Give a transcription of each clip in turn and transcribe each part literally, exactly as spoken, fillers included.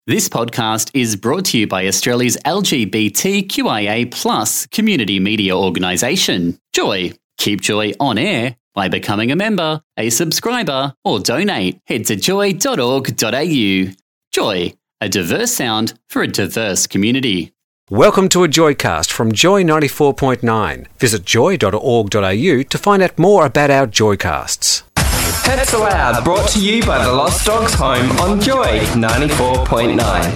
This podcast is brought to you by Australia's L G B T Q I A plus community media organisation, Joy. Keep Joy on air by becoming a member, a subscriber, or donate. Head to joy dot org dot a u. Joy, a diverse sound for a diverse community. Welcome to a Joycast from Joy ninety-four point nine. Visit joy dot org dot a u to find out more about our Joycasts. Pets Allowed, brought to you by the Lost Dogs Home on Joy ninety-four point nine.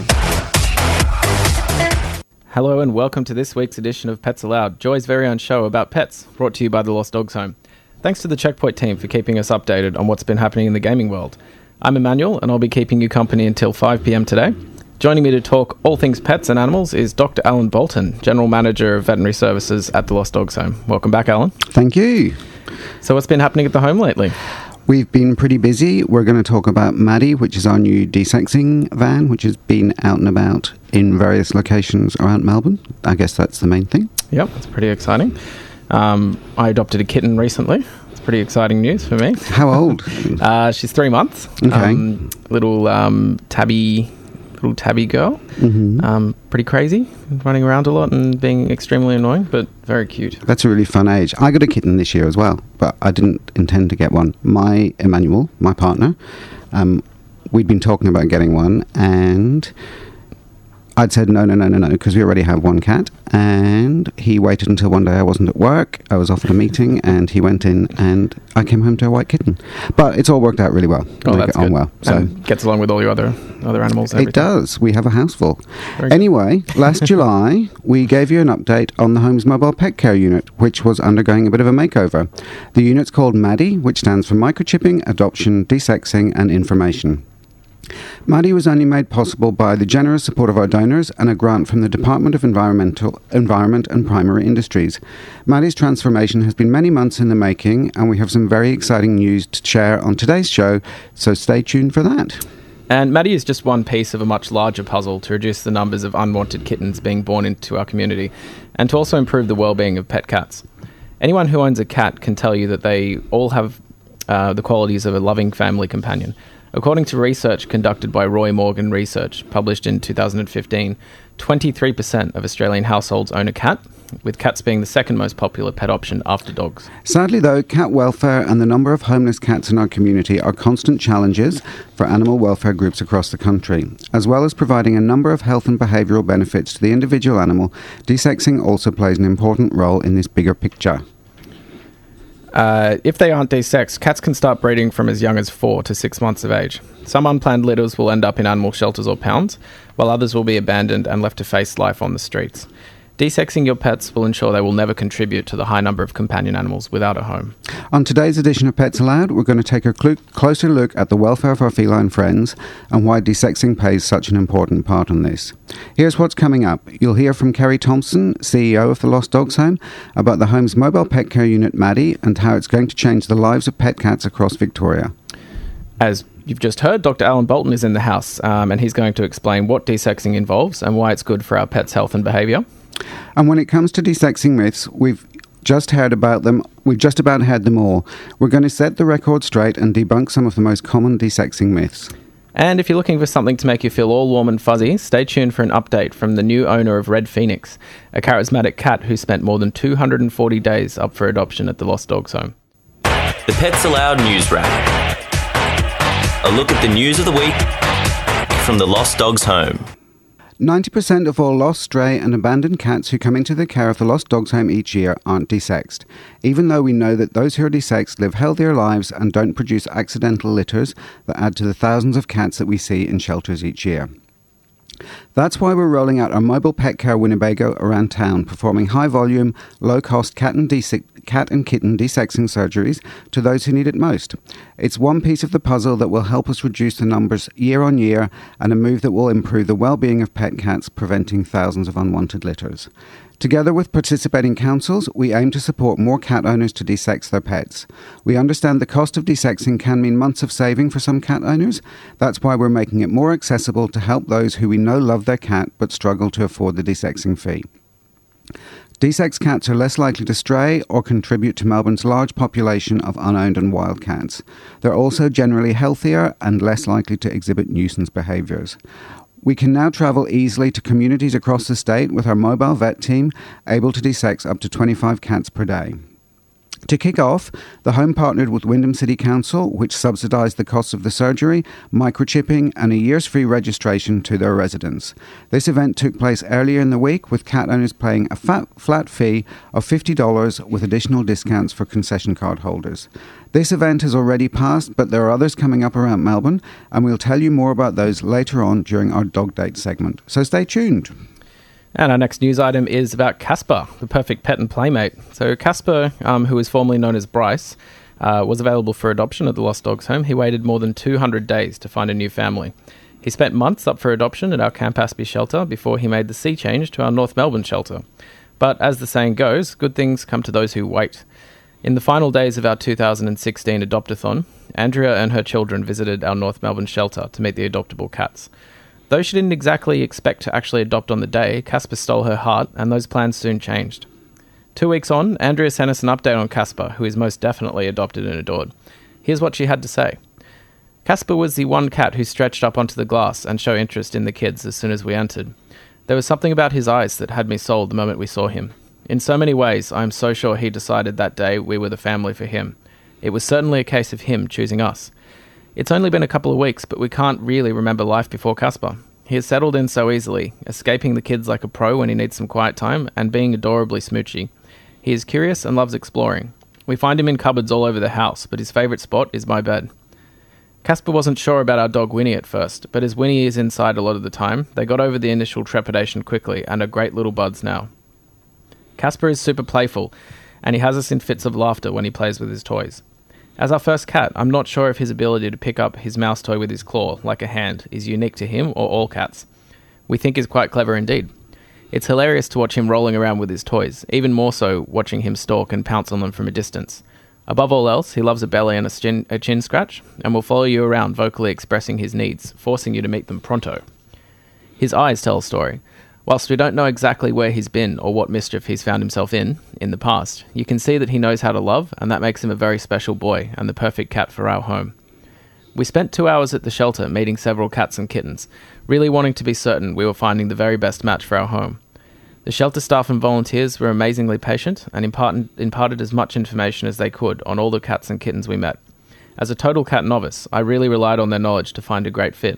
Hello and welcome to this week's edition of Pets Allowed, Joy's very own show about pets, brought to you by the Lost Dogs Home. Thanks to the Checkpoint team for keeping us updated on what's been happening in the gaming world. I'm Emmanuel and I'll be keeping you company until five p.m. today. Joining me to talk all things pets and animals is Doctor Alan Bolton, General Manager of Veterinary Services at the Lost Dogs Home. Welcome back, Alan. Thank you. So what's been happening at the home lately? We've been pretty busy. We're going to talk about Maddie, which is our new desexing van, which has been out and about in various locations around Melbourne. I guess that's the main thing. Yep, that's pretty exciting. Um, I adopted a kitten recently. It's pretty exciting news for me. How old? uh, she's three months. Okay. Um, little um, tabby... little tabby girl, mm-hmm. um, pretty crazy, running around a lot and being extremely annoying, but very cute. That's a really fun age. I got a kitten this year as well, but I didn't intend to get one. My Emmanuel, my partner, um, we'd been talking about getting one, and I'd said no, no, no, no, no, because we already have one cat, and he waited until one day I wasn't at work, I was off at a meeting, and he went in, and I came home to a white kitten. But it's all worked out really well. Oh, we that's get on good. well. So and gets along with all your other other animals and it everything. does. We have a house full. Very Anyway, last July, we gave you an update on the Home's mobile pet care unit, which was undergoing a bit of a makeover. The unit's called Maddie, which stands for microchipping, adoption, desexing, and information. Maddie was only made possible by the generous support of our donors and a grant from the Department of Environmental Environment and Primary Industries. Maddie's transformation has been many months in the making, and we have some very exciting news to share on today's show, so stay tuned for that. And Maddie is just one piece of a much larger puzzle to reduce the numbers of unwanted kittens being born into our community, and to also improve the well-being of pet cats. Anyone who owns a cat can tell you that they all have uh, the qualities of a loving family companion. According to research conducted by Roy Morgan Research, published in two thousand fifteen, twenty-three percent of Australian households own a cat, with cats being the second most popular pet option after dogs. Sadly, though, cat welfare and the number of homeless cats in our community are constant challenges for animal welfare groups across the country. As well as providing a number of health and behavioural benefits to the individual animal, desexing also plays an important role in this bigger picture. Uh, if they aren't desexed, cats can start breeding from as young as four to six months of age. Some unplanned litters will end up in animal shelters or pounds, while others will be abandoned and left to face life on the streets. Desexing your pets will ensure they will never contribute to the high number of companion animals without a home. On today's edition of Pets Allowed, we're going to take a cl- closer look at the welfare of our feline friends and why desexing plays such an important part on this. Here's what's coming up. You'll hear from Kerry Thompson, C E O of the Lost Dogs Home, about the home's mobile pet care unit Maddie and how it's going to change the lives of pet cats across Victoria. As you've just heard, Doctor Alan Bolton is in the house, um, and he's going to explain what desexing involves and why it's good for our pets' health and behaviour. And when it comes to desexing myths, we've just heard about them. We've just about had them all. We're going to set the record straight and debunk some of the most common desexing myths. And if you're looking for something to make you feel all warm and fuzzy, stay tuned for an update from the new owner of Red Phoenix, a charismatic cat who spent more than two hundred forty days up for adoption at the Lost Dogs Home. The Pets Allowed News Wrap. A look at the news of the week from the Lost Dogs Home. ninety percent of all lost, stray and abandoned cats who come into the care of the Lost Dogs Home each year aren't desexed, even though we know that those who are desexed live healthier lives and don't produce accidental litters that add to the thousands of cats that we see in shelters each year. That's why we're rolling out our mobile pet care Winnebago around town, performing high-volume, low-cost cat and, de- cat and kitten desexing surgeries to those who need it most. It's one piece of the puzzle that will help us reduce the numbers year on year and a move that will improve the well-being of pet cats, preventing thousands of unwanted litters. Together with participating councils, we aim to support more cat owners to desex their pets. We understand the cost of desexing can mean months of saving for some cat owners. That's why we're making it more accessible to help those who we know love their cat but struggle to afford the desexing fee. Desexed cats are less likely to stray or contribute to Melbourne's large population of unowned and wild cats. They're also generally healthier and less likely to exhibit nuisance behaviours. We can now travel easily to communities across the state with our mobile vet team, able to desex up to twenty-five cats per day. To kick off, the home partnered with Wyndham City Council, which subsidised the costs of the surgery, microchipping and a year's free registration to their residents. This event took place earlier in the week, with cat owners paying a fat, flat fee of fifty dollars with additional discounts for concession card holders. This event has already passed, but there are others coming up around Melbourne, and we'll tell you more about those later on during our Dog Date segment. So stay tuned. And our next news item is about Casper, the perfect pet and playmate. So Casper, um, who is formerly known as Bryce, uh, was available for adoption at the Lost Dogs Home. He waited more than two hundred days to find a new family. He spent months up for adoption at our Campaspe shelter before he made the sea change to our North Melbourne shelter. But as the saying goes, good things come to those who wait. In the final days of our two thousand sixteen Adopt-a-thon, Andrea and her children visited our North Melbourne shelter to meet the adoptable cats. Though she didn't exactly expect to actually adopt on the day, Casper stole her heart, and those plans soon changed. Two weeks on, Andrea sent us an update on Casper, who is most definitely adopted and adored. Here's what she had to say. Casper was the one cat who stretched up onto the glass and showed interest in the kids as soon as we entered. There was something about his eyes that had me sold the moment we saw him. In so many ways, I am so sure he decided that day we were the family for him. It was certainly a case of him choosing us. It's only been a couple of weeks, but we can't really remember life before Casper. He has settled in so easily, escaping the kids like a pro when he needs some quiet time, and being adorably smoochy. He is curious and loves exploring. We find him in cupboards all over the house, but his favourite spot is my bed. Casper wasn't sure about our dog Winnie at first, but as Winnie is inside a lot of the time, they got over the initial trepidation quickly and are great little buds now. Casper is super playful, and he has us in fits of laughter when he plays with his toys. As our first cat, I'm not sure if his ability to pick up his mouse toy with his claw, like a hand, is unique to him or all cats. We think he's quite clever indeed. It's hilarious to watch him rolling around with his toys, even more so watching him stalk and pounce on them from a distance. Above all else, he loves a belly and a chin, a chin scratch, and will follow you around vocally expressing his needs, forcing you to meet them pronto. His eyes tell a story. Whilst we don't know exactly where he's been or what mischief he's found himself in, in the past, you can see that he knows how to love, and that makes him a very special boy and the perfect cat for our home. We spent two hours at the shelter meeting several cats and kittens, really wanting to be certain we were finding the very best match for our home. The shelter staff and volunteers were amazingly patient and impart- imparted as much information as they could on all the cats and kittens we met. As a total cat novice, I really relied on their knowledge to find a great fit.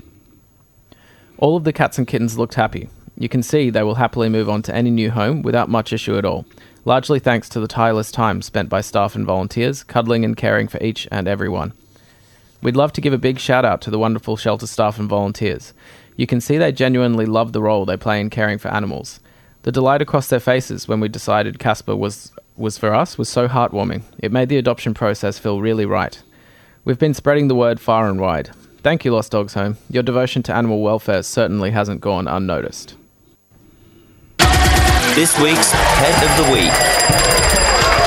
All of the cats and kittens looked happy. You can see they will happily move on to any new home without much issue at all, largely thanks to the tireless time spent by staff and volunteers, cuddling and caring for each and every one. We'd love to give a big shout out to the wonderful shelter staff and volunteers. You can see they genuinely love the role they play in caring for animals. The delight across their faces when we decided Casper was, was for us was so heartwarming. It made the adoption process feel really right. We've been spreading the word far and wide. Thank you, Lost Dogs Home. Your devotion to animal welfare certainly hasn't gone unnoticed. This week's Pet of the Week.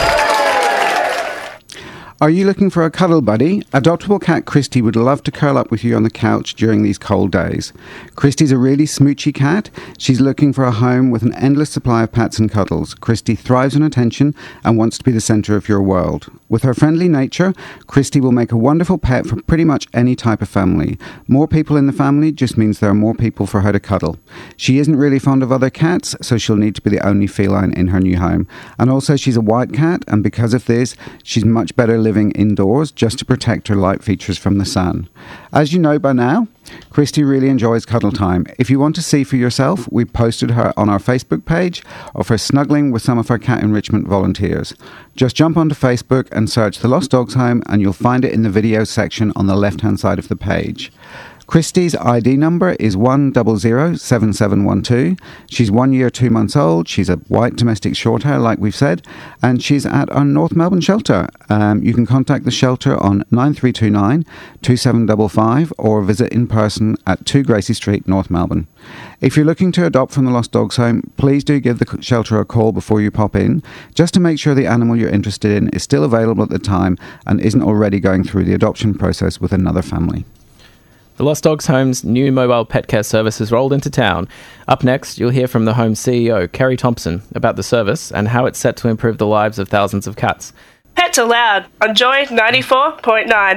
Are you looking for a cuddle buddy? Adoptable cat Christy would love to curl up with you on the couch during these cold days. Christy's a really smoochy cat. She's looking for a home with an endless supply of pats and cuddles. Christy thrives on attention and wants to be the centre of your world. With her friendly nature, Christy will make a wonderful pet for pretty much any type of family. More people in the family just means there are more people for her to cuddle. She isn't really fond of other cats, so she'll need to be the only feline in her new home. And also she's a white cat, and because of this, she's much better living living indoors just to protect her light features from the sun. As you know by now, Christy really enjoys cuddle time. If you want to see for yourself, we posted her on our Facebook page of her snuggling with some of our cat enrichment volunteers. Just jump onto Facebook and search The Lost Dogs Home and you'll find it in the video section on the left-hand side of the page. Christy's I D number is one zero zero seven seven one two. She's one year, two months old. She's a white domestic short hair, like we've said, and she's at our North Melbourne shelter. Um, you can contact the shelter on nine three two nine, two seven five five or visit in person at two Gracie Street, North Melbourne. If you're looking to adopt from the Lost Dogs Home, please do give the shelter a call before you pop in, just to make sure the animal you're interested in is still available at the time and isn't already going through the adoption process with another family. The Lost Dogs Home's new mobile pet care service has rolled into town. Up next, you'll hear from the Home's C E O, Kerry Thompson, about the service and how it's set to improve the lives of thousands of cats. Pets Aloud on Joy ninety-four point nine.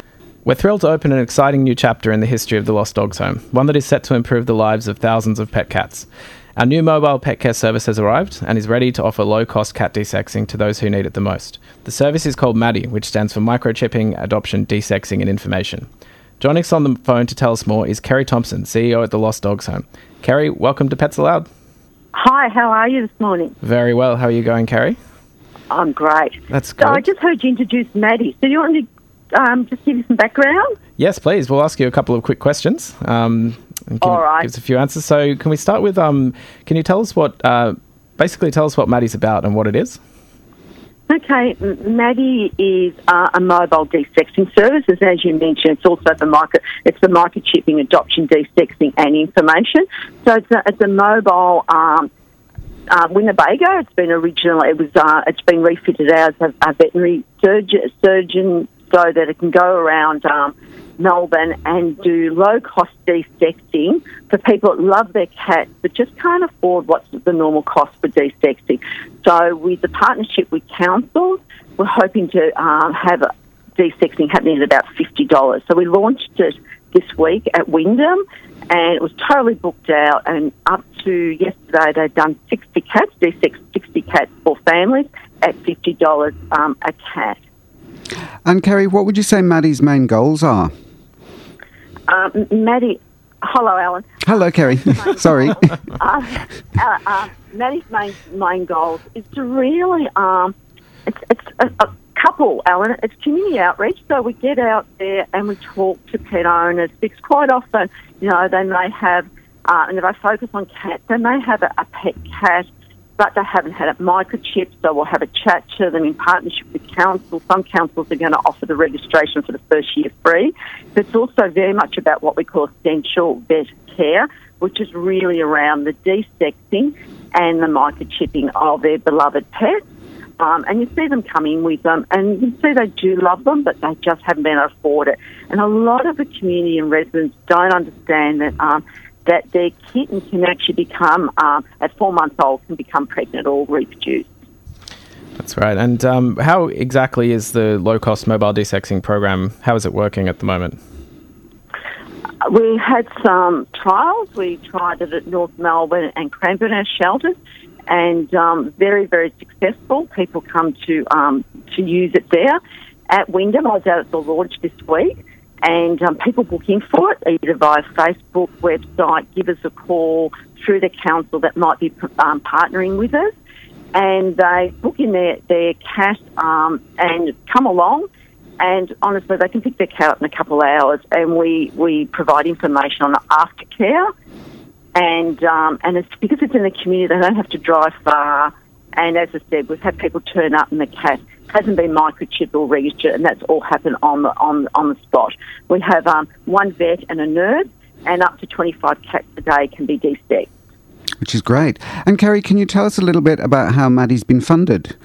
We're thrilled to open an exciting new chapter in the history of the Lost Dogs Home, one that is set to improve the lives of thousands of pet cats. Our new mobile pet care service has arrived and is ready to offer low-cost cat desexing to those who need it the most. The service is called Maddie, which stands for Microchipping, Adoption, Desexing and Information. Joining us on the phone to tell us more is Kerry Thompson, C E O at the Lost Dogs Home. Kerry, welcome to Pets Aloud. Hi, how are you this morning? Very well. How are you going, Kerry? I'm great. That's good. So I just heard you introduce Maddie. So do you want me to um, just give you some background? Yes, please. We'll ask you a couple of quick questions. Um, and give, All right. Give us a few answers. So can we start with, um, can you tell us what, uh, basically tell us what Maddie's about and what it is? Okay, M- Maddie is uh, a mobile desexing service, and as you mentioned, it's also the micro, it's the microchipping, adoption, desexing and information. So it's a, it's a mobile um, uh, Winnebago. It's been originally, it was, uh, it's been refitted out as a, a veterinary surgeon, surgeon so that it can go around um, Melbourne and do low-cost desexing for people that love their cats but just can't afford what's the normal cost for desexing. So with the partnership with councils, we're hoping to um, have a desexing happening at about fifty dollars. So we launched it this week at Wyndham, and it was totally booked out, and up to yesterday they'd done sixty cats, desexed sixty cats for families at fifty dollars um, a cat. And Kerry, what would you say Maddie's main goals are? Um, Maddie, hello, Alan. Hello, Kerry. Sorry. uh, uh, uh, Maddie's main main goals is to really, um, it's, it's a, a couple, Alan. It's community outreach. So we get out there and we talk to pet owners because quite often, you know, they may have, uh, and if I focus on cats, they may have a, a pet cat, but they haven't had it microchipped, so we'll have a chat to them in partnership with council. Some councils are going to offer the registration for the first year free. But it's also very much about what we call essential vet care, which is really around the desexing and the microchipping of their beloved pets. Um, and you see them coming with them, and you see they do love them, but they just haven't been able to afford it. And a lot of the community and residents don't understand that um, that their kitten can actually become, um, at four months old, can become pregnant or reproduce. That's right. And um, how exactly is the low-cost mobile desexing program, how is it working at the moment? We had some trials. We tried it at North Melbourne and Cranbourne, our shelters, and um, very, very successful. People come to um, to use it there. At Wyndham, I was out at the launch this week, and um, people book in for it, either via Facebook, website, give us a call through the council that might be um, partnering with us, and they book in their, their cat um, and come along, and honestly, they can pick their cat up in a couple of hours, and we, we provide information on the aftercare, and, um, and it's because it's in the community, they don't have to drive far, and as I said, we've had people turn up and the cat hasn't been microchipped or registered, and that's all happened on the on on the spot. We have um, one vet and a nurse, and up to twenty-five cats a day can be desexed. Which is great. And Kerry, can you tell us a little bit about how Maddie's been funded?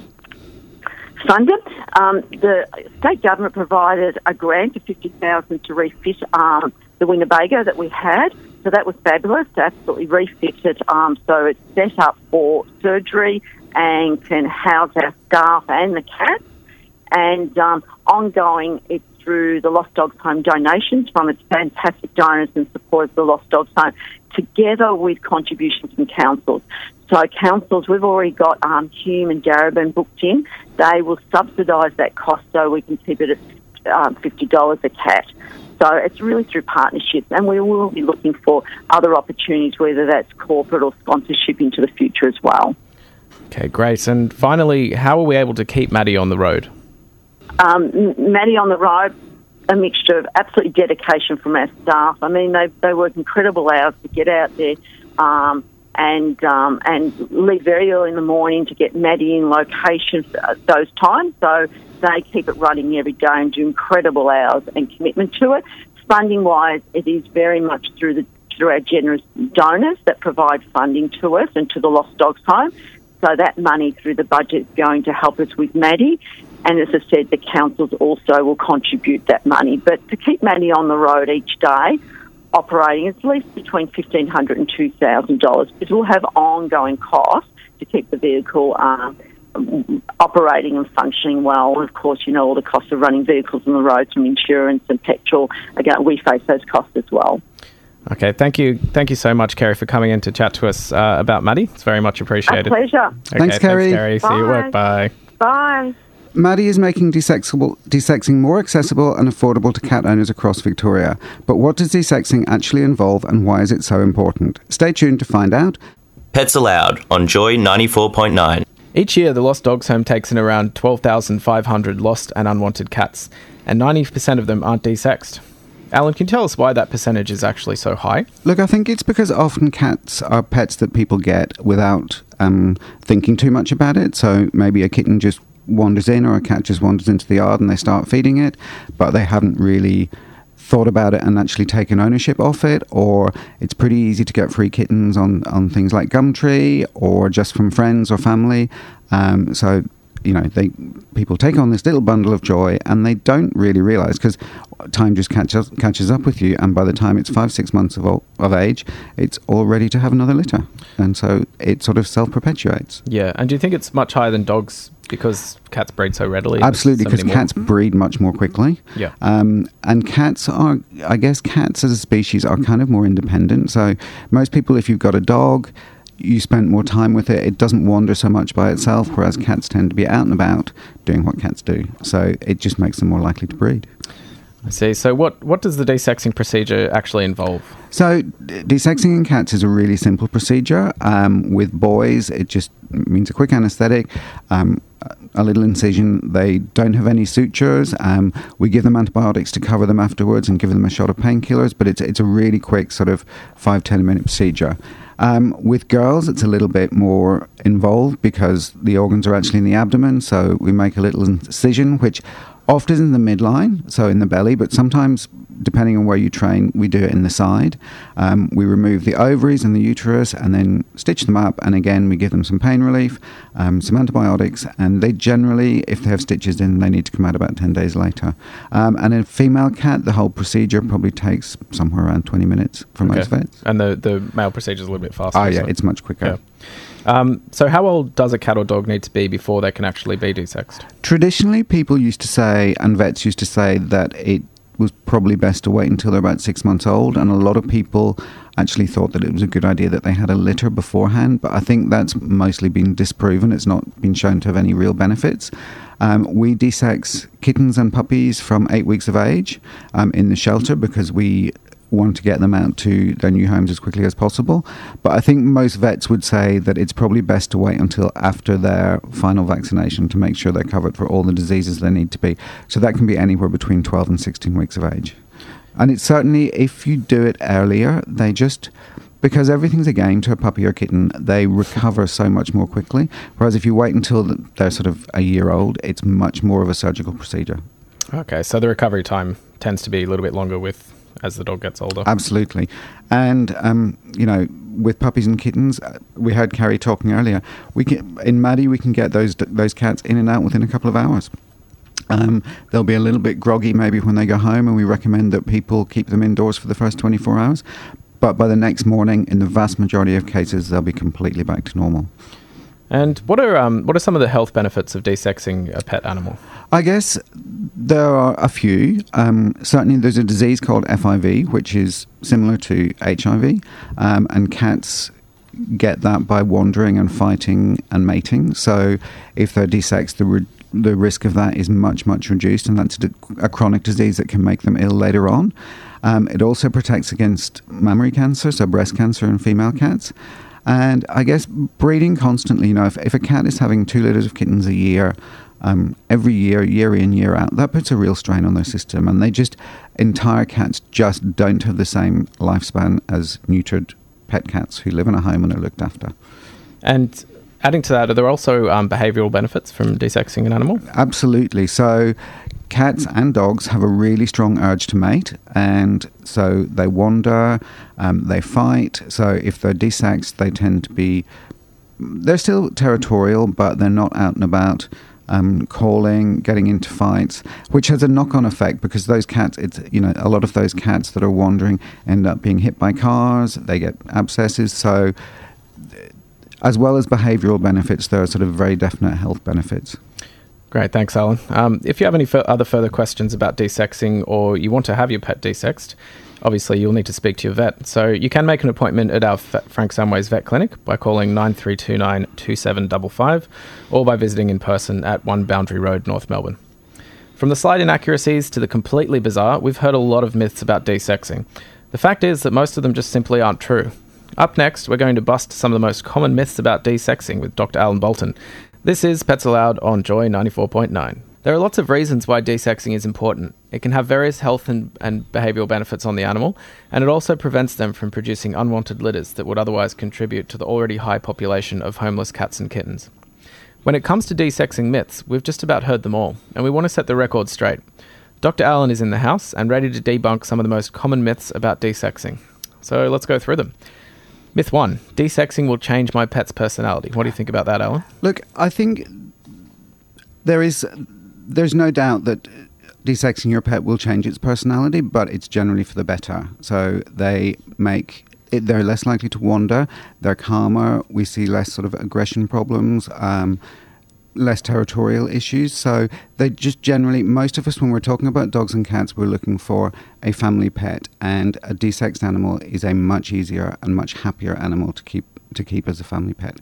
Funded. Um, the state government provided a grant of fifty thousand dollars to refit um, the Winnebago that we had. So that was fabulous, absolutely refitted. Um, so it's set up for surgery and can house our staff and the cats. And um, ongoing, it's through the Lost Dogs Home donations from its fantastic donors and supporters of the Lost Dogs Home, together with contributions from councils. So councils, we've already got um, Hume and Darebin booked in. They will subsidise that cost so we can keep it at um, fifty dollars a cat. So it's really through partnerships, and we will be looking for other opportunities, whether that's corporate or sponsorship into the future as well. Okay, great. And finally, how are we able to keep Maddie on the road? Um, Maddie on the road, a mixture of absolute dedication from our staff. I mean, they they work incredible hours to get out there um, and um, and leave very early in the morning to get Maddie in locations at those times. So they keep it running every day and do incredible hours and commitment to it. Funding-wise, it is very much through the through our generous donors that provide funding to us and to the Lost Dogs Home. So that money through the budget is going to help us with Maddie. And as I said, the councils also will contribute that money. But to keep Maddie on the road each day, operating, it's at least between fifteen hundred dollars and two thousand dollars, because we'll have ongoing costs to keep the vehicle um, operating and functioning well. Of course, you know, all the costs of running vehicles on the roads from insurance and petrol. Again, we face those costs as well. Okay, thank you thank you so much, Kerry, for coming in to chat to us uh, about Maddie. It's very much appreciated. A pleasure. Okay, Thanks, Kerry. Thanks, Kerry. See you at work. Bye. Bye. Maddie is making desexable, desexing more accessible and affordable to cat owners across Victoria. But what does desexing actually involve and why is it so important? Stay tuned to find out. Pets Allowed on Joy ninety-four point nine. Each year, the Lost Dogs Home takes in around twelve thousand five hundred lost and unwanted cats, and ninety percent of them aren't desexed. Alan, can you tell us why that percentage is actually so high? Look, I think it's because often cats are pets that people get without um, thinking too much about it. So maybe a kitten just wanders in or a cat just wanders into the yard and they start feeding it, but they haven't really thought about it and actually taken ownership of it. Or it's pretty easy to get free kittens on, on things like Gumtree or just from friends or family. Um, so you know, they people take on this little bundle of joy and they don't really realise, because time just catches catches up with you, and by the time it's five, six months of, old, of age, it's all ready to have another litter. And so it sort of self-perpetuates. Yeah, and do you think it's much higher than dogs because cats breed so readily? Absolutely, because so cats breed much more quickly. Yeah. Um, and cats are, I guess cats as a species are kind of more independent. So most people, if you've got a dog, you spend more time with it, it doesn't wander so much by itself, whereas cats tend to be out and about doing what cats do. So it just makes them more likely to breed. I see. So what, what does the desexing procedure actually involve? So d- desexing in cats is a really simple procedure. Um, with boys, it just means a quick anaesthetic, um, a little incision. They don't have any sutures. Um, we give them antibiotics to cover them afterwards and give them a shot of painkillers, but it's, it's a really quick sort of five, ten minute procedure. Um, with girls, it's a little bit more involved because the organs are actually in the abdomen. So we make a little incision, which often is in the midline, so in the belly, but sometimes, depending on where you train, we do it in the side. Um, we remove the ovaries and the uterus and then stitch them up. And again, we give them some pain relief, um, some antibiotics, and they generally, if they have stitches in, they need to come out about ten days later. Um, and in a female cat, the whole procedure probably takes somewhere around twenty minutes for Okay. most vets. And the, the male procedure is a little bit faster. Oh, yeah, so- it's much quicker. Yeah. Um, so how old does a cat or dog need to be before they can actually be desexed? Traditionally, people used to say, and vets used to say, that it was probably best to wait until they're about six months old, and a lot of people actually thought that it was a good idea that they had a litter beforehand, but I think that's mostly been disproven. It's not been shown to have any real benefits. Um, we desex kittens and puppies from eight weeks of age um, in the shelter because we want to get them out to their new homes as quickly as possible. But I think most vets would say that it's probably best to wait until after their final vaccination to make sure they're covered for all the diseases they need to be. So that can be anywhere between twelve and sixteen weeks of age. And it's certainly, if you do it earlier, they just, because everything's a game to a puppy or kitten, they recover so much more quickly. Whereas if you wait until they're sort of a year old, it's much more of a surgical procedure. Okay, so the recovery time tends to be a little bit longer with as the dog gets older. Absolutely. And, um, you know, with puppies and kittens, uh, we heard Carrie talking earlier, we can, in Maddie, we can get those those cats in and out within a couple of hours. Um, they'll be a little bit groggy maybe when they go home, and we recommend that people keep them indoors for the first twenty-four hours. But by the next morning, in the vast majority of cases, they'll be completely back to normal. And what are um, what are some of the health benefits of desexing a pet animal? I guess there are a few. Um, certainly there's a disease called F I V, which is similar to H I V, um, and cats get that by wandering and fighting and mating. So if they're desexed, the, re- the risk of that is much, much reduced, and that's a, a chronic disease that can make them ill later on. Um, it also protects against mammary cancer, so breast cancer in female cats. And I guess breeding constantly, you know, if, if a cat is having two litters of kittens a year, um, every year, year in, year out, that puts a real strain on their system. And they just, entire cats just don't have the same lifespan as neutered pet cats who live in a home and are looked after. And adding to that, are there also um, behavioural benefits from desexing an animal? Absolutely. So cats and dogs have a really strong urge to mate, and so they wander, um, they fight. So if they're desexed, they tend to be, they're still territorial, but they're not out and about um, calling, getting into fights, which has a knock-on effect because those cats, it's, you know, a lot of those cats that are wandering end up being hit by cars, they get abscesses. So as well as behavioural benefits, there are sort of very definite health benefits. Great, thanks, Alan. Um, if you have any f- other further questions about desexing, or you want to have your pet desexed, obviously you'll need to speak to your vet. So you can make an appointment at our F- Frank Samways Vet Clinic by calling nine three two nine, two seven five five or by visiting in person at one Boundary Road, North Melbourne. From the slight inaccuracies to the completely bizarre, we've heard a lot of myths about desexing. The fact is that most of them just simply aren't true. Up next, we're going to bust some of the most common myths about desexing with Doctor Alan Bolton. This is Pets Aloud on Joy ninety-four point nine. There are lots of reasons why desexing is important. It can have various health and, and behavioural benefits on the animal, and it also prevents them from producing unwanted litters that would otherwise contribute to the already high population of homeless cats and kittens. When it comes to desexing myths, we've just about heard them all, and we want to set the record straight. Doctor Alan is in the house and ready to debunk some of the most common myths about desexing. So let's go through them. Myth one, desexing will change my pet's personality. What do you think about that, Alan? Look, I think there is... There's no doubt that desexing your pet will change its personality, but it's generally for the better. So they make it, they're less likely to wander, they're calmer, we see less sort of aggression problems, um, less territorial issues. So they just generally, most of us, when we're talking about dogs and cats, we're looking for a family pet, and a desexed animal is a much easier and much happier animal to keep to keep as a family pet.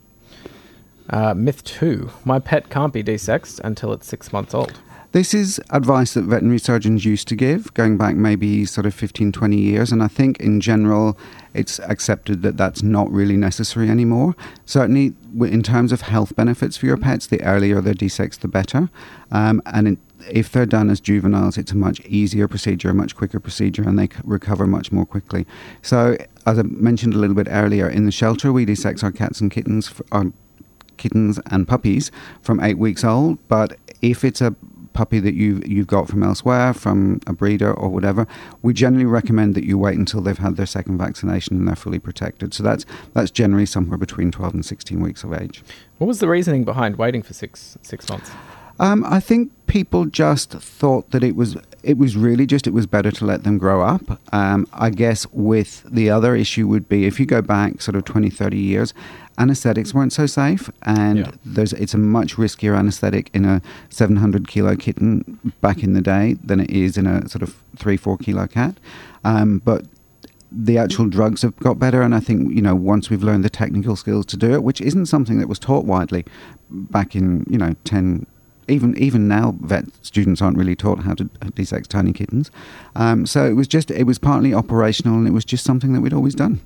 Uh, myth two, my pet can't be desexed until it's six months old. This is advice that veterinary surgeons used to give, going back maybe sort of fifteen, twenty years, and I think in general it's accepted that that's not really necessary anymore. Certainly in terms of health benefits for your pets, the earlier they're desexed, the better. Um, and in, if they're done as juveniles, it's a much easier procedure, a much quicker procedure, and they c- recover much more quickly. So, as I mentioned a little bit earlier, in the shelter we desex our cats and kittens, for, our kittens and puppies from eight weeks old, but if it's a puppy that you've, you've got from elsewhere, from a breeder or whatever, we generally recommend that you wait until they've had their second vaccination and they're fully protected. So that's that's generally somewhere between twelve and sixteen weeks of age. What was the reasoning behind waiting for six six months? Um, I think people just thought that it was it was really just it was better to let them grow up. Um, I guess with the other issue would be if you go back sort of twenty, thirty years, anesthetics weren't so safe, and yeah. there's it's a much riskier anesthetic in a seven hundred kilo kitten back in the day than it is in a sort of three, four kilo cat. Um, but the actual drugs have got better, and I think, you know, once we've learned the technical skills to do it, which isn't something that was taught widely back in, you know, ten Even even now, vet students aren't really taught how to desex tiny kittens. Um, so it was just, it was partly operational, and it was just something that we'd always done.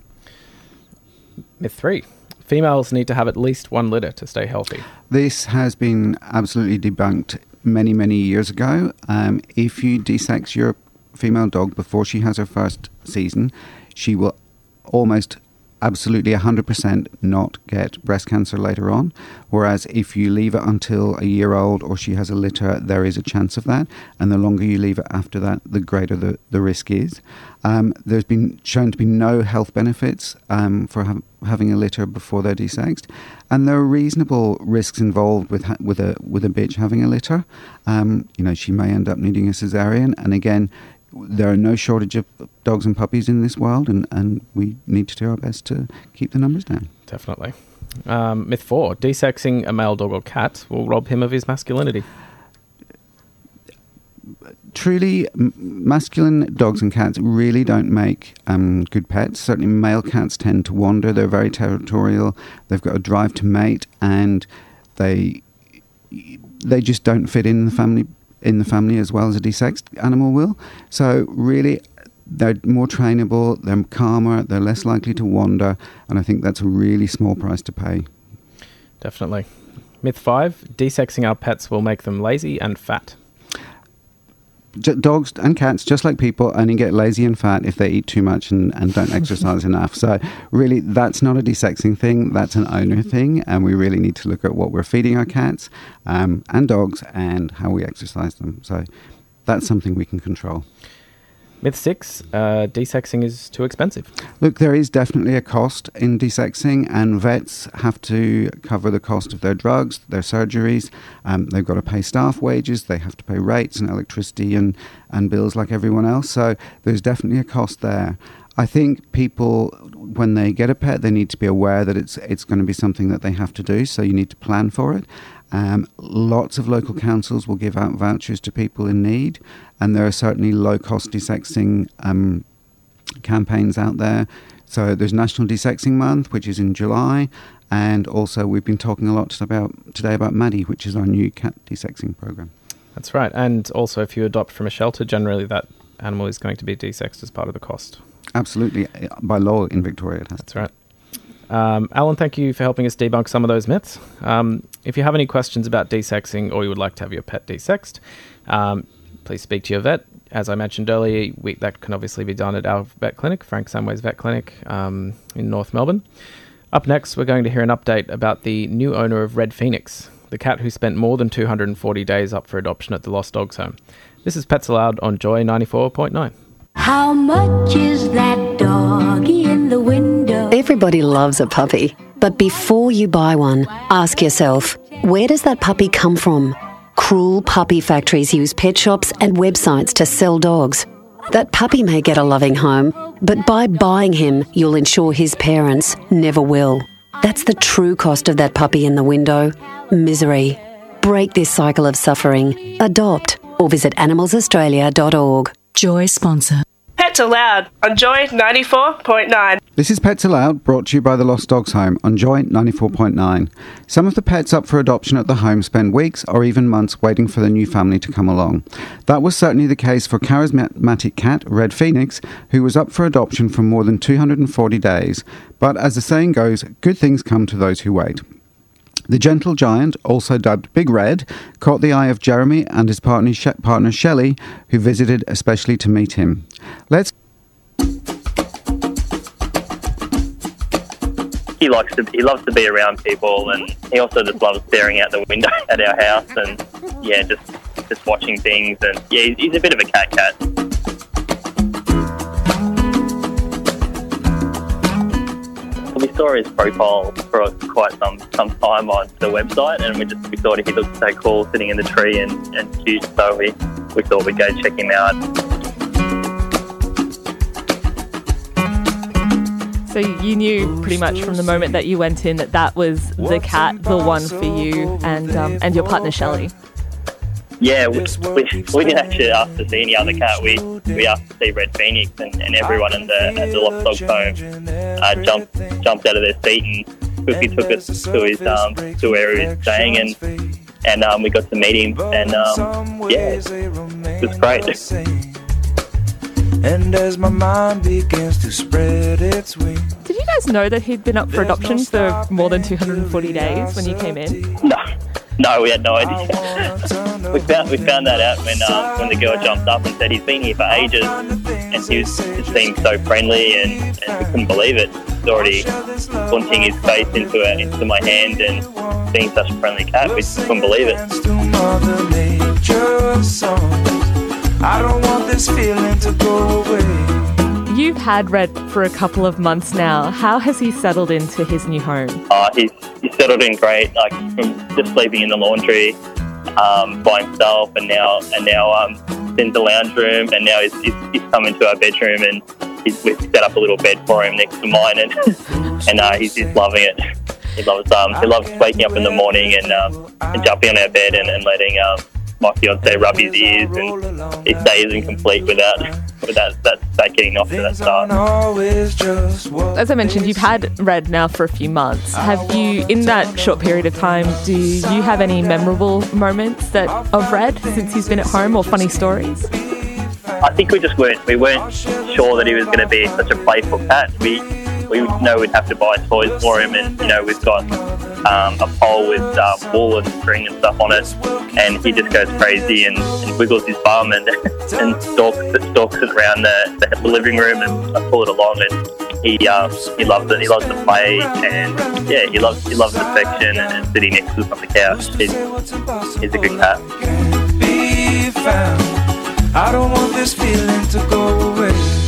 Myth three. Females need to have at least one litter to stay healthy. This has been absolutely debunked many, many years ago. Um, if you desex your female dog before she has her first season, she will almost absolutely one hundred percent not get breast cancer later on, whereas if you leave it until a year old or she has a litter, there is a chance of that, and the longer you leave it after that, the greater the, the risk is. Um, there's been shown to be no health benefits um, for ha- having a litter before they're desexed, and there are reasonable risks involved with ha- with a with a bitch having a litter. Um, you know, she may end up needing a cesarean, and again, there are no shortage of dogs and puppies in this world, and, and we need to do our best to keep the numbers down. Definitely. Um, myth four. Desexing a male dog or cat will rob him of his masculinity. Truly, m- masculine dogs and cats really don't make um, good pets. Certainly male cats tend to wander. They're very territorial. They've got a drive to mate, and they they just don't fit in the family in the family as well as a desexed animal will. So really, they're more trainable, they're calmer, they're less likely to wander, and I think that's a really small price to pay. Definitely. Myth five. Desexing our pets will make them lazy and fat. J- dogs and cats, just like people, only get lazy and fat if they eat too much and, and don't exercise enough. So really, that's not a desexing thing, that's an owner thing, and we really need to look at what we're feeding our cats um, and dogs and how we exercise them. So that's something we can control. Myth six. Uh, desexing is too expensive. Look, there is definitely a cost in desexing, and vets have to cover the cost of their drugs, their surgeries. Um, they've got to pay staff wages, they have to pay rates and electricity and, and bills like everyone else. So there's definitely a cost there. I think people, when they get a pet, they need to be aware that it's it's going to be something that they have to do, so you need to plan for it. Um, lots of local councils will give out vouchers to people in need, and there are certainly low-cost desexing um, campaigns out there. So there's National Desexing Month, which is in July, and also we've been talking a lot about today about Maddie, which is our new cat desexing program. That's right, and also if you adopt from a shelter, generally that animal is going to be desexed as part of the cost. Absolutely, by law in Victoria it has. That's right. Um, Alan, thank you for helping us debunk some of those myths. Um, if you have any questions about desexing or you would like to have your pet desexed, um, please speak to your vet. As I mentioned earlier, we, that can obviously be done at our vet clinic, Frank Samways Vet Clinic um, in North Melbourne. Up next, we're going to hear an update about the new owner of Red Phoenix, the cat who spent more than two hundred forty days up for adoption at the Lost Dogs Home. This is Pets Aloud on Joy ninety-four point nine. How much is that doggy in the window? Everybody loves a puppy. But before you buy one, ask yourself, where does that puppy come from? Cruel puppy factories use pet shops and websites to sell dogs. That puppy may get a loving home, but by buying him, you'll ensure his parents never will. That's the true cost of that puppy in the window. Misery. Break this cycle of suffering. Adopt or visit animals australia dot org. Joy sponsor. Pets Aloud on Joy ninety-four point nine. This is Pets Aloud, brought to you by the Lost Dogs Home on Joy ninety-four point nine. Some of the pets up for adoption at the home spend weeks or even months waiting for the new family to come along. That was certainly the case for charismatic cat Red Phoenix, who was up for adoption for more than two hundred forty days. But as the saying goes, good things come to those who wait. The gentle giant, also dubbed Big Red, caught the eye of Jeremy and his partner, She- partner Shelley, who visited especially to meet him. Let's... He likes to. He loves to be around people, and he also just loves staring out the window at our house, and yeah, just just watching things. And yeah, he's, he's a bit of a cat cat. We saw his profile for quite some, some time on the website, and we just we thought he looked so cool sitting in the tree and, and cute, so we, we thought we'd go check him out. So you knew pretty much from the moment that you went in that that was the cat, the one for you and um, and your partner Shelley. Yeah, we, we, we didn't actually ask to see any other cat. We we asked to see Red Phoenix, and, and everyone in the at the Lost Dogs Home uh, jumped jumped out of their seat and quickly took us to his um to where he was staying, and and um we got to meet him, and um yeah, it was great. And as my mind begins to spread its wings. Did you guys know that he'd been up for adoption for more than two hundred forty days when you came in? No. No, we had no idea. we found we found that out when um, when the girl jumped up and said he's been here for ages, and he was, it seemed so friendly, and, and we couldn't believe it. He's already punching his face into a, into my hand and being such a friendly cat. We couldn't believe it. I don't want this feeling to go away. You've had Red for a couple of months now. How has he settled into his new home? Uh, he's, he's settled in great, like from just sleeping in the laundry um, by himself, and now and now um, in the lounge room, and now he's, he's, he's come into our bedroom, and he's, we've set up a little bed for him next to mine, and and uh, he's just loving it. He loves um, he loves waking up in the morning and um, and jumping on our bed and, and letting um, my fiance rub his ears, and his day isn't complete without without that, that getting off to that start. As I mentioned, you've had Red now for a few months. Have you, in that short period of time, do you have any memorable moments that of Red since he's been at home, or funny stories? I think we just weren't we weren't sure that he was going to be such a playful cat. We we know we'd have to buy toys for him, and you know we've got um, a pole with uh, wool and string and stuff on it, and he just goes crazy and, and wiggles his bum and and stalks stalks it around the, the living room, and I pull it along, and he um, he loves it. He loves to play, and yeah, he loves he loves affection and, and sitting next to us on the couch. He's, he's a good cat. I don't want this feeling to go away.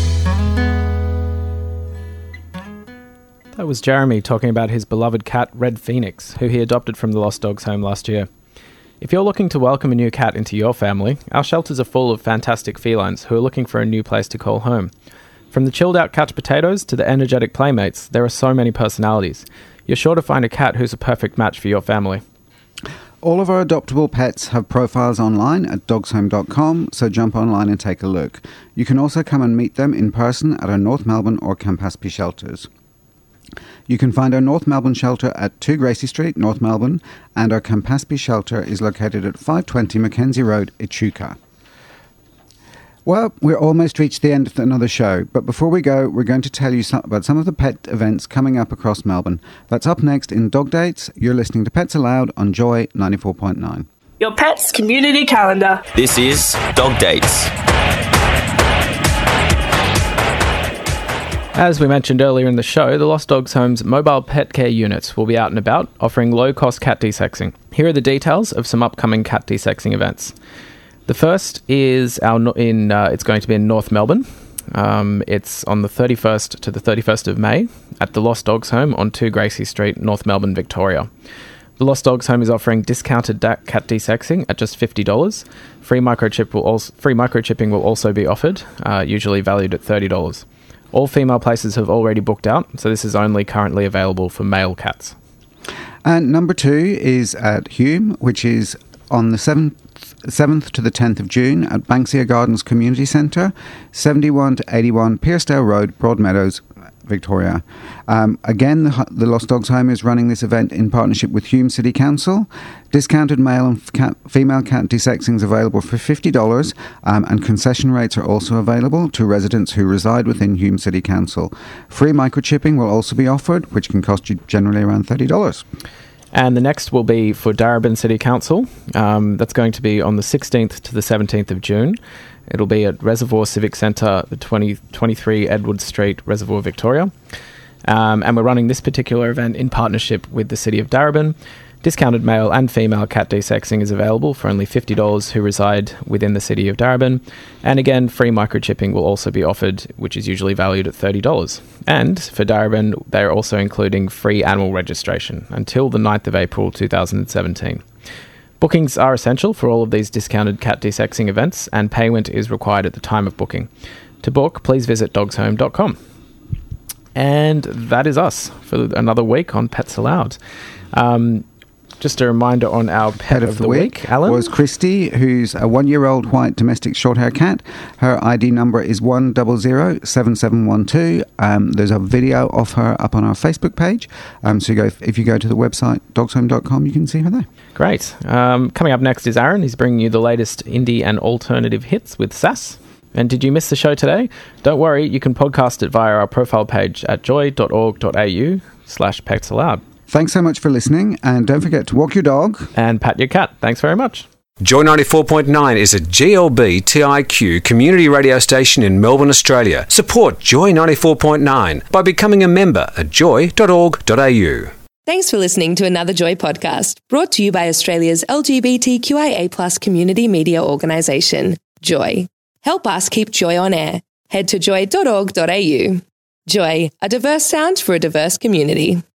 That was Jeremy talking about his beloved cat, Red Phoenix, who he adopted from the Lost Dogs Home last year. If you're looking to welcome a new cat into your family, our shelters are full of fantastic felines who are looking for a new place to call home. From the chilled out couch potatoes to the energetic playmates, there are so many personalities. You're sure to find a cat who's a perfect match for your family. All of our adoptable pets have profiles online at dogs home dot com, so jump online and take a look. You can also come and meet them in person at our North Melbourne or Campaspe shelters. You can find our North Melbourne shelter at two Gracie Street, North Melbourne, and our Campaspe shelter is located at five twenty Mackenzie Road, Echuca. Well, we're almost reached the end of another show, but before we go, we're going to tell you some, about some of the pet events coming up across Melbourne. That's up next in Dog Dates. You're listening to Pets Aloud on Joy ninety-four point nine. Your pet's community calendar. This is Dog Dates. As we mentioned earlier in the show, the Lost Dogs Home's mobile pet care units will be out and about, offering low-cost cat desexing. Here are the details of some upcoming cat desexing events. The first is our no- in. Uh, it's going to be in North Melbourne. Um, it's on the thirty-first to the thirty-first of May at the Lost Dogs Home on two Gracie Street, North Melbourne, Victoria. The Lost Dogs Home is offering discounted da- cat desexing at just fifty dollars. Free microchip will also free microchipping will also be offered, uh, usually valued at thirty dollars. All female places have already booked out, so this is only currently available for male cats. And number two is at Hume, which is on the seventh seventh to the tenth of June at Banksia Gardens Community Centre, seventy-one to eighty-one Piersdale Road, Broadmeadows, Victoria. Um, again, the, the Lost Dogs Home is running this event in partnership with Hume City Council. Discounted male and cat, female cat desexing is available for fifty dollars, um, and concession rates are also available to residents who reside within Hume City Council. Free microchipping will also be offered, which can cost you generally around thirty dollars. And the next will be for Darebin City Council. Um, that's going to be on the sixteenth to the seventeenth of June. It'll be at Reservoir Civic Centre, the twenty, twenty-three Edward Street, Reservoir, Victoria. Um, and we're running this particular event in partnership with the City of Darebin. Discounted male and female cat desexing is available for only fifty dollars who reside within the City of Darebin. And again, free microchipping will also be offered, which is usually valued at thirty dollars. And for Darebin, they're also including free animal registration until the ninth of April two thousand seventeen. Bookings are essential for all of these discounted cat desexing events, and payment is required at the time of booking. To book, please visit dogs home dot com. And that is us for another week on Pets Aloud. Um, Just a reminder on our pet, pet of, of the, the week, week Alan? was Christy, who's a one-year-old white domestic short-hair cat. Her I D number is one zero zero seven seven one two. Um, there's a video of her up on our Facebook page. Um, so you go, if you go to the website dogs home dot com, you can see her there. Great. Um, coming up next is Aaron. He's bringing you the latest indie and alternative hits with Sass. And did you miss the show today? Don't worry, you can podcast it via our profile page at joy dot org dot a u slash pets aloud. Thanks so much for listening, and don't forget to walk your dog and pat your cat. Thanks very much. Joy ninety-four point nine is a G L B T I Q community radio station in Melbourne, Australia. Support Joy ninety-four point nine by becoming a member at joy dot org dot a u. Thanks for listening to another Joy podcast, brought to you by Australia's L G B T Q I A plus community media organisation, Joy. Help us keep Joy on air. Head to joy dot org dot a u. Joy, a diverse sound for a diverse community.